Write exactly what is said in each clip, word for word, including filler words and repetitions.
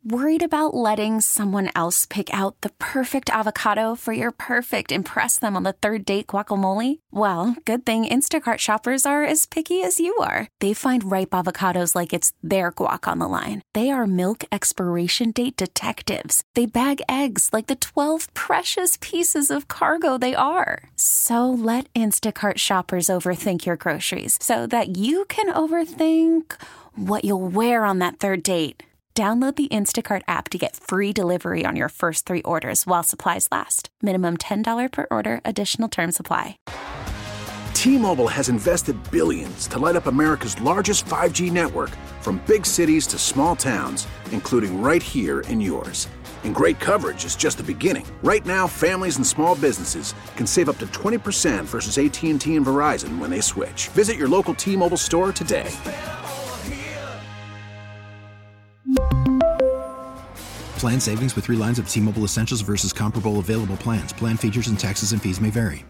Worried about letting someone else pick out the perfect avocado for your perfect impress them on the third date guacamole? Well, good thing Instacart shoppers are as picky as you are. They find ripe avocados like it's their guac on the line. They are milk expiration date detectives. They bag eggs like the twelve precious pieces of cargo they are. So let Instacart shoppers overthink your groceries so that you can overthink what you'll wear on that third date. Download the Instacart app to get free delivery on your first three orders while supplies last. Minimum ten dollars per order. Additional terms apply. T-Mobile has invested billions to light up America's largest five G network, from big cities to small towns, including right here in yours. And great coverage is just the beginning. Right now, families and small businesses can save up to twenty percent versus A T and T and Verizon when they switch. Visit your local T-Mobile store today. Plan savings with three lines of T-Mobile Essentials versus comparable available plans. Plan features and taxes and fees may vary.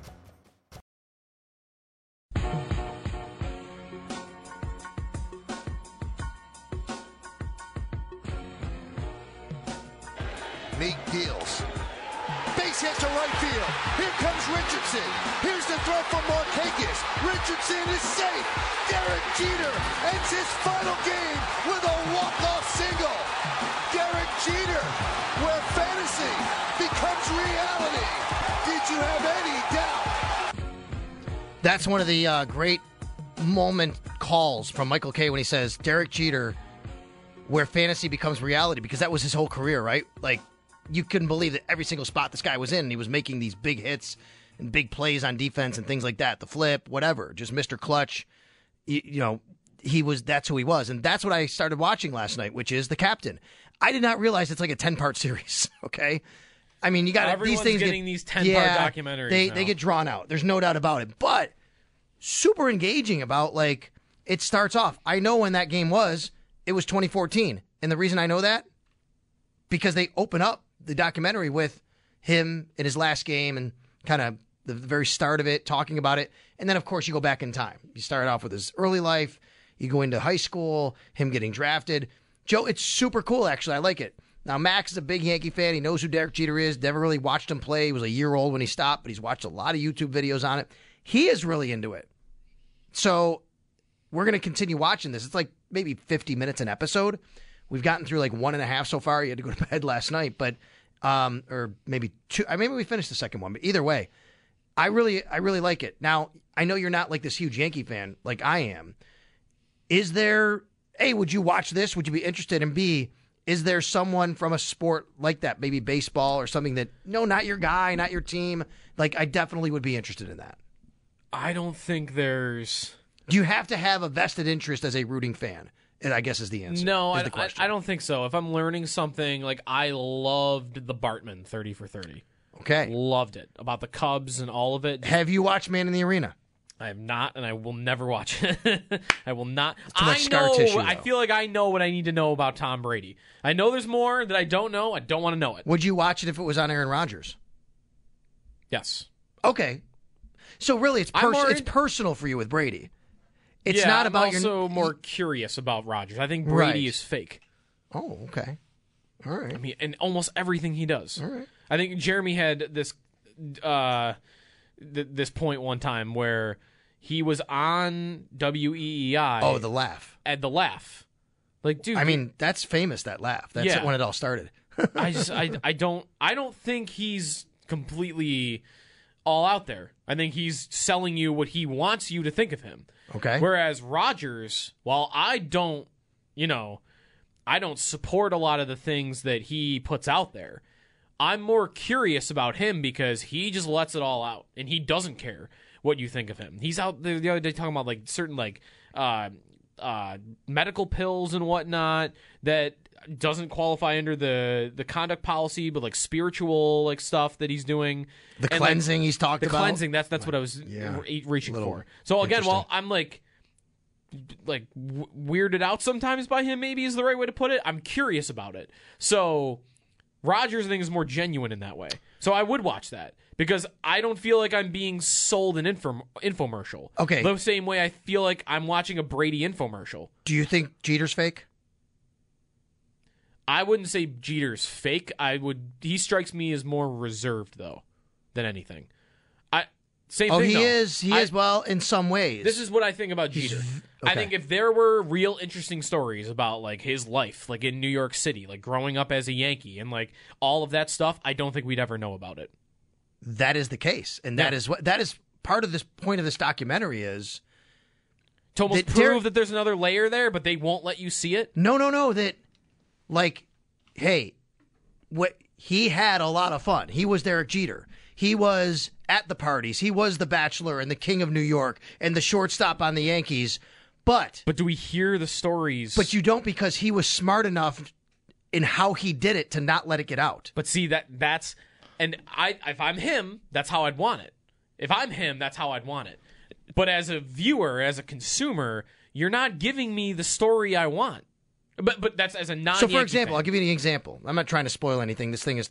Meek deals. Base hit to right field. Here comes Richardson. Here's the throw from Markakis. Richardson is safe. Derek Jeter ends his final game with a walk-off single. Derek Jeter, where fantasy becomes reality. Did you have any doubt? That's one of the uh, great moment calls from Michael Kay when he says, Derek Jeter, where fantasy becomes reality, because that was his whole career, right? Like, you couldn't believe that every single spot this guy was in, and he was making these big hits and big plays on defense and things like that. The flip, whatever, just Mister Clutch. You, you know, he was, that's who he was. And that's what I started watching last night, which is The Captain. I did not realize it's like a ten-part series, okay? I mean, you got these things getting get, these ten-part yeah, documentaries They, now. they get drawn out. There's no doubt about it. But super engaging about, like, it starts off. I know when that game was. It was twenty fourteen. And the reason I know that, because they open up the documentary with him in his last game and kind of the very start of it, talking about it. And then, of course, you go back in time. You start off with his early life. You go into high school, him getting drafted. Joe, it's super cool, actually. I like it. Now, Max is a big Yankee fan. He knows who Derek Jeter is. Never really watched him play. He was a year old when he stopped, but he's watched a lot of YouTube videos on it. He is really into it. So we're going to continue watching this. It's like maybe fifty minutes an episode. We've gotten through like one and a half so far. You had to go to bed last night, but um, or maybe two. Maybe we finished the second one. But either way, I really, I really like it. Now, I know you're not like this huge Yankee fan like I am. Is there? A, would you watch this? Would you be interested? And B, is there someone from a sport like that, maybe baseball or something that, no, not your guy, not your team? Like, I definitely would be interested in that. I don't think there's... Do you have to have a vested interest as a rooting fan? And I guess is the answer. No, is I, the I, I don't think so. If I'm learning something, like, I loved the Bartman thirty for thirty. Okay. Loved it. About the Cubs and all of it. Have you watched Man in the Arena? I have not, and I will never watch it. I will not. Too much I scar know. tissue, I though. feel like I know what I need to know about Tom Brady. I know there's more that I don't know. I don't want to know it. Would you watch it if it was on Aaron Rodgers? Yes. Okay. So really, it's I'm pers- more it's in- personal for you with Brady. It's yeah, not about I'm also your. more curious about Rodgers. I think Brady Right. is fake. Oh, okay. All right. I mean, in almost everything he does. All right. I think Jeremy had this uh, th- this point one time where he was on W E E I. Oh, the laugh. At the laugh. Like, dude. I mean, that's famous. That laugh. That's Yeah. when it all started. I just I I don't I don't think he's completely all out there. I think he's selling you what he wants you to think of him. Okay. Whereas Rodgers, while I don't, you know, I don't support a lot of the things that he puts out there, I'm more curious about him because he just lets it all out and he doesn't care what you think of him. He's out there the other day talking about like certain like uh, uh, medical pills and whatnot that doesn't qualify under the, the conduct policy, but like spiritual like stuff that he's doing. The And, cleansing like, he's talked the about. cleansing, that's that's what I was Yeah. re- reaching Little for. So again, interesting. while I'm like like w- weirded out sometimes by him, maybe is the right way to put it, I'm curious about it. So Rodgers, I think, is more genuine in that way. So I would watch that because I don't feel like I'm being sold an info- infomercial. Okay. The same way I feel like I'm watching a Brady infomercial. Do you think Jeter's fake? I wouldn't say Jeter's fake. I would. He strikes me as more reserved though than anything. I same oh, thing. he though. is. He I, is. Well, in some ways. This is what I think about Jeter. Okay. I think if there were real interesting stories about like his life, like in New York City, like growing up as a Yankee and like all of that stuff, I don't think we'd ever know about it. That is the case, and that Yeah. is what that is part of this point of this documentary is To almost that prove Derek- that there's another layer there, but they won't let you see it. no, no, no. That like, hey, what he had a lot of fun. He was Derek Jeter. He was at the parties. He was the Bachelor and the King of New York and the shortstop on the Yankees. But But do we hear the stories? but you don't because he was smart enough in how he did it to not let it get out. But see that that's and I if I'm him, that's how I'd want it. If I'm him, that's how I'd want it. But as a viewer, as a consumer, you're not giving me the story I want. But but that's as a non. So, for example, I'll give you an example. I'm not trying to spoil anything. This thing is,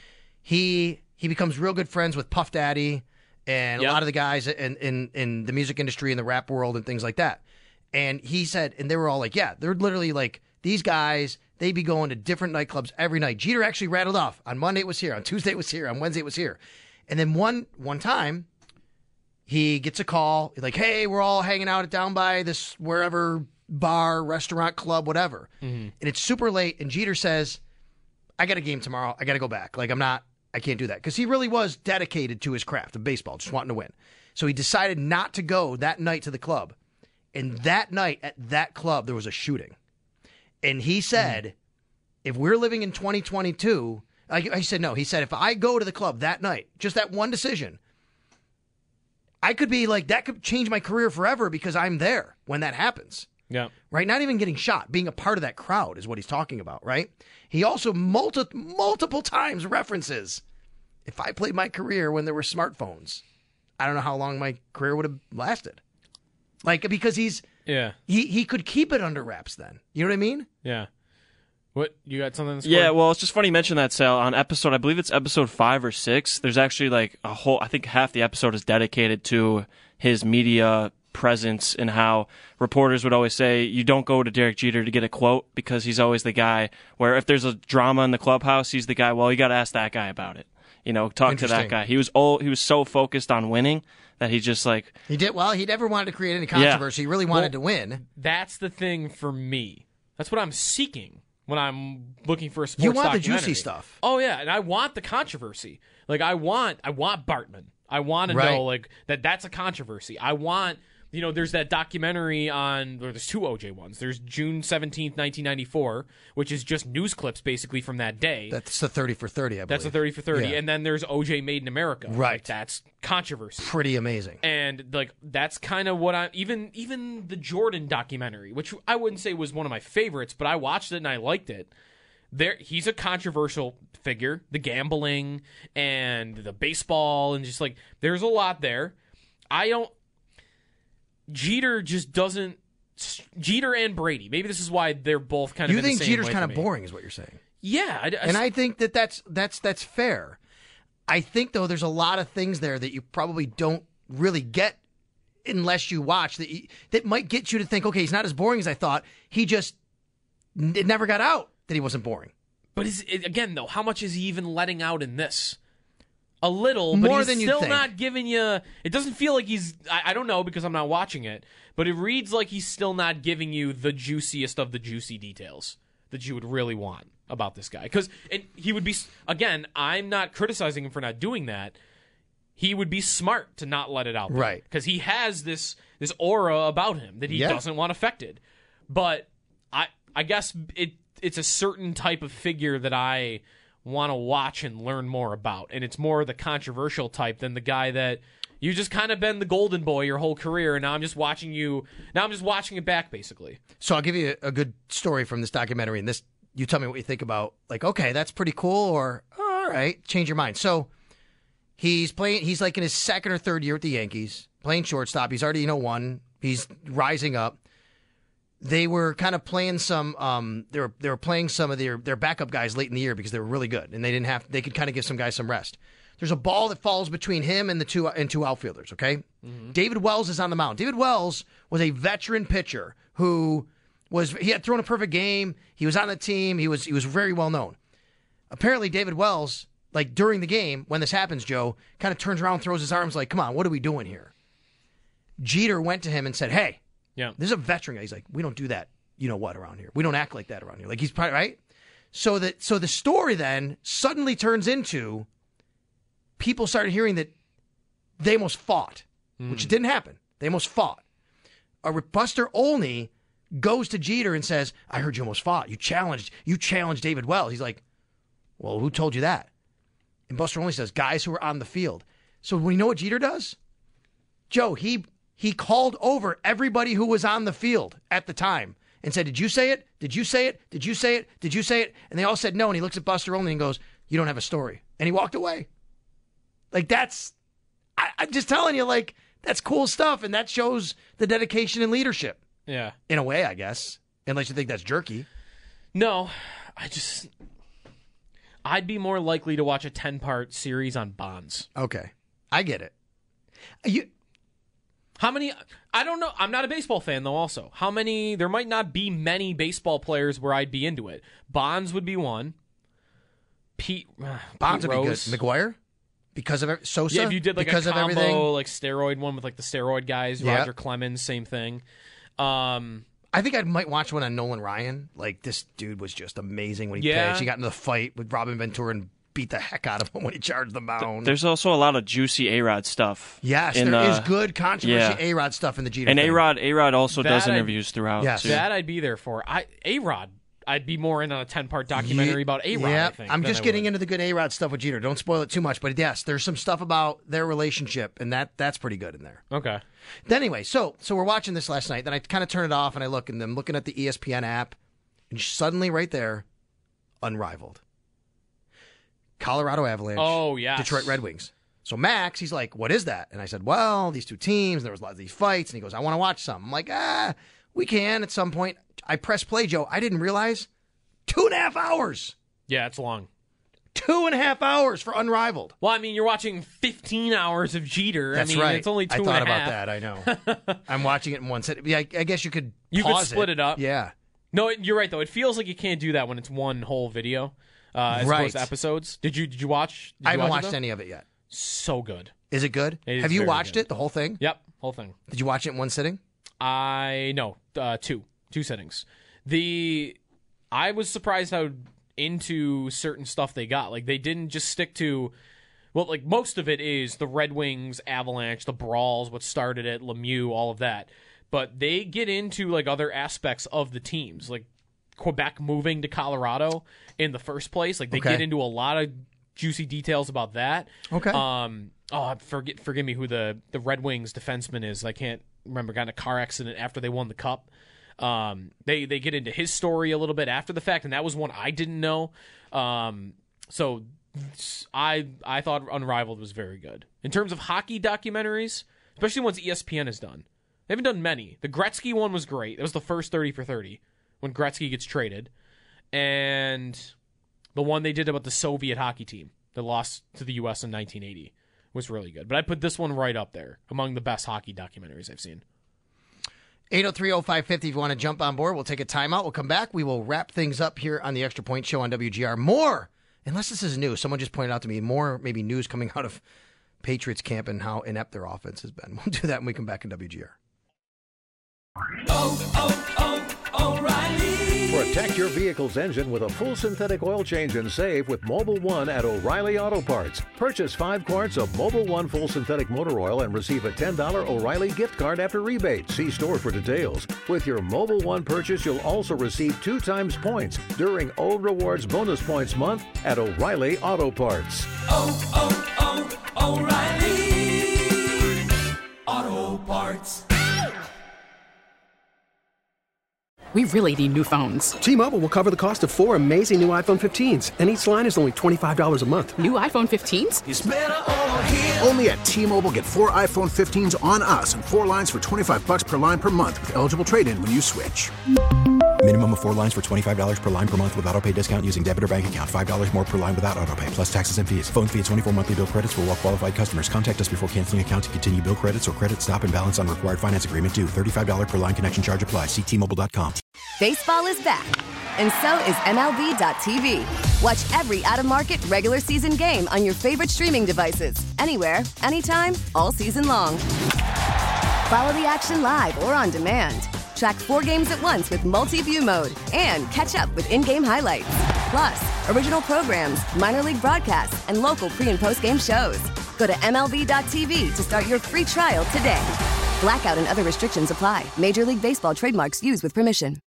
he he becomes real good friends with Puff Daddy and Yep. a lot of the guys in, in in the music industry and the rap world and things like that. And he said, and they were all like, yeah, they're literally like these guys. They'd be going to different nightclubs every night. Jeter actually rattled off on Monday it was here, on Tuesday it was here, on Wednesday it was here, and then one one time. He gets a call, like, hey, we're all hanging out down by this wherever bar, restaurant, club, whatever. Mm-hmm. And it's super late, and Jeter says, I got a game tomorrow. I got to go back. Like, I'm not, I can't do that. Because he really was dedicated to his craft of baseball, just wanting to win. So he decided not to go that night to the club. And that night at that club, there was a shooting. And he said, mm-hmm. if we're living in twenty twenty-two, I, I said, no, he said, if I go to the club that night, just that one decision, I could be like, that could change my career forever because I'm there when that happens. Yeah. Right? Not even getting shot. Being a part of that crowd is what he's talking about, right? He also multi- multiple times references, if I played my career when there were smartphones, I don't know how long my career would have lasted. Like, because he's, Yeah. he, he could keep it under wraps then. You know what I mean? Yeah. What, you got something to Yeah, well, it's just funny you mention that, Sal. On episode, I believe it's episode five or six, there's actually like a whole, I think half the episode is dedicated to his media presence and how reporters would always say, you don't go to Derek Jeter to get a quote because he's always the guy where if there's a drama in the clubhouse, he's the guy, well, you got to ask that guy about it. You know, talk to that guy. He was all, he was so focused on winning that he just like... He did, well, he never wanted to create any controversy. Yeah. He really wanted Well, to win. That's the thing for me. That's what I'm seeking when I'm looking for a sports You want the documentary. juicy stuff. Oh yeah, and I want the controversy. Like I want, I want Bartman. I want to Right. know like that. That's a controversy. I want, you know, there's that documentary on, or there's two O J ones. There's June seventeenth, nineteen ninety-four, which is just news clips basically from that day. That's the thirty for thirty, I believe. That's a thirty for thirty, Yeah. and then there's O J Made in America. Right. Like, that's controversy. Pretty amazing. And like that's kind of what I even even the Jordan documentary, which I wouldn't say was one of my favorites, but I watched it and I liked it. There, he's a controversial figure. The gambling and the baseball and just like there's a lot there. I don't. Jeter just doesn't. Jeter and Brady. Maybe this is why they're both kind of. You in think the same Jeter's way kind for of me. boring, is what you're saying? Yeah, I, I, And I think that that's that's that's fair. I think though there's a lot of things there that you probably don't really get unless you watch that you, that might get you to think, okay, he's not as boring as I thought. He just it never got out that he wasn't boring. But is it, again though, how much is he even letting out in this? A little, More but he's than you'd still think. not giving you. It doesn't feel like he's. I, I don't know because I'm not watching it, but it reads like he's still not giving you the juiciest of the juicy details that you would really want about this guy. Because and he would be again. I'm not criticizing him for not doing that. He would be smart to not let it out, there, Right? Because he has this this aura about him that he Yeah. doesn't want affected. But I I guess it it's a certain type of figure that I want to watch and learn more about, and it's more the controversial type than the guy that you just kind of been the golden boy your whole career, and now I'm just watching you. Now I'm just watching it back, basically. So I'll give you a, a good story from this documentary, and this you tell me what you think about. Like, okay, that's pretty cool, or all right, change your mind. So he's playing. He's like in his second or third year with the Yankees, playing shortstop. He's already you know won. He's rising up. They were kind of playing some. Um, they were they were playing some of their their backup guys late in the year because they were really good, and they didn't have. They could kind of give some guys some rest. There's a ball that falls between him and the two and two outfielders. Okay, mm-hmm. David Wells is on the mound. David Wells was a veteran pitcher who was he had thrown a perfect game. He was on the team. He was he was very well known. Apparently, David Wells, like during the game when this happens, Joe kind of turns around, throws his arms like, "Come on, what are we doing here?" Jeter went to him and said, "Hey, yeah, this is a veteran guy." He's like, "We don't do that. You know what around here? We don't act like that around here." Like he's probably right. So that so the story then suddenly turns into people started hearing that they almost fought, mm. which didn't happen. They almost fought. A Buster Olney goes to Jeter and says, "I heard you almost fought. You challenged. You challenged David Wells." He's like, "Well, who told you that?" And Buster Olney says, "Guys who were on the field." So we know what Jeter does, Joe. He he called over everybody who was on the field at the time and said, "Did you say it? Did you say it? Did you say it? Did you say it?" And they all said no. And he looks at Buster Olney and goes, "You don't have a story." And he walked away. Like that's, I, I'm just telling you, like that's cool stuff, and that shows the dedication and leadership. Yeah, in a way, I guess. Unless you think that's jerky. No, I just, I'd be more likely to watch a ten-part series on Bonds. Okay, I get it. You. How many, I don't know, I'm not a baseball fan, though, also. How many, there might not be many baseball players where I'd be into it. Bonds would be one. Pete, uh, Bonds Pete would Rose. be good. McGuire? Because of Sosa? Yeah, if you did like because a combo, of everything. like steroid one with like the steroid guys, yeah. Roger Clemens, same thing. Um, I think I might watch one on Nolan Ryan. Like, this dude was just amazing when he yeah. pitched. He got into the fight with Robin Ventura and beat the heck out of him when he charged the mound. There's also a lot of juicy A-Rod stuff. Yes, in, there uh, is good controversy yeah. A-Rod stuff in the Jeter And thing. A-Rod, A-Rod also that does I'd, interviews throughout. Yes. Too. That I'd be there for. I A-Rod, I'd be more in on a ten-part documentary yeah, about A-Rod, yeah. I think. I'm just I getting would. into the good A-Rod stuff with Jeter. Don't spoil it too much, but yes, there's some stuff about their relationship, and that that's pretty good in there. Okay. Then anyway, so so we're watching this last night. Then I kind of turn it off, and I look, and I'm looking at the E S P N app, and suddenly right there, Unrivaled. Colorado Avalanche. Oh, yes. Detroit Red Wings. So Max, he's like, "What is that?" And I said, "Well, these two teams, and there was a lot of these fights." And he goes, "I want to watch some." I'm like, ah, we can at some point. I press play, Joe. I didn't realize two and a half hours. Yeah, it's long. Two and a half hours for Unrivaled. Well, I mean, you're watching fifteen hours of Jeter. That's I mean, right. It's only two I thought and a about half. that. I know. I'm watching it in one set. Yeah, I, I guess you could. You could pause split it up. Yeah. No, you're right though. It feels like you can't do that when it's one whole video, uh, as Right. opposed to episodes. Did you did you watch? Did I you haven't watch watched it, any of it yet. So good. Is it good? It is Have you very watched good. it, the whole thing? Yep, whole thing. Did you watch it in one sitting? I no uh, two two settings. The I was surprised how into certain stuff they got. Like they didn't just stick to. Well, like most of it is the Red Wings, Avalanche, the brawls, what started it, Lemieux, all of that. But they get into like other aspects of the teams, like Quebec moving to Colorado in the first place. Like they Okay. get into a lot of juicy details about that. Okay. Um. Oh, forget forgive me who the the Red Wings defenseman is. I can't remember. Got in a car accident after they won the cup. Um. They they get into his story a little bit after the fact, and that was one I didn't know. Um. So I I thought Unrivaled was very good in terms of hockey documentaries, especially ones E S P N has done. They haven't done many. The Gretzky one was great. It was the first thirty for thirty when Gretzky gets traded. And the one they did about the Soviet hockey team that lost to the U S in nineteen eighty was really good. But I put this one right up there among the best hockey documentaries I've seen. eight oh three oh five five oh if you want to jump on board. We'll take a timeout. We'll come back. We will wrap things up here on the Extra Point Show on W G R. More, unless this is new. Someone just pointed out to me, more maybe news coming out of Patriots camp and how inept their offense has been. We'll do that when we come back in W G R. Oh, oh, oh, O'Reilly. Protect your vehicle's engine with a full synthetic oil change and save with Mobil one at O'Reilly Auto Parts. Purchase five quarts of Mobil one full synthetic motor oil and receive a ten dollars O'Reilly gift card after rebate. See store for details. With your Mobil one purchase, you'll also receive two times points during O Rewards Bonus Points Month at O'Reilly Auto Parts. Oh, oh, oh, O'Reilly Auto Parts. We really need new phones. T-Mobile will cover the cost of four amazing new iPhone fifteens, and each line is only twenty-five dollars a month. New iPhone fifteens? It's better over here. Only at T-Mobile, get four iPhone fifteens on us and four lines for twenty-five bucks per line per month with eligible trade-in when you switch. Minimum of four lines for twenty-five dollars per line per month with autopay discount using debit or bank account. five dollars more per line without autopay, plus taxes and fees. Phone fee at twenty-four monthly bill credits for well-qualified customers. Contact us before canceling account to continue bill credits or credit stop and balance on required finance agreement due. thirty-five dollars per line connection charge applies. See T Mobile dot com. Baseball is back, and so is M L B dot T V. Watch every out-of-market, regular season game on your favorite streaming devices, anywhere, anytime, all season long. Follow the action live or on demand. Track four games at once with multi-view mode and catch up with in-game highlights. Plus, original programs, minor league broadcasts, and local pre- and post-game shows. Go to M L B dot T V to start your free trial today. Blackout and other restrictions apply. Major League Baseball trademarks used with permission.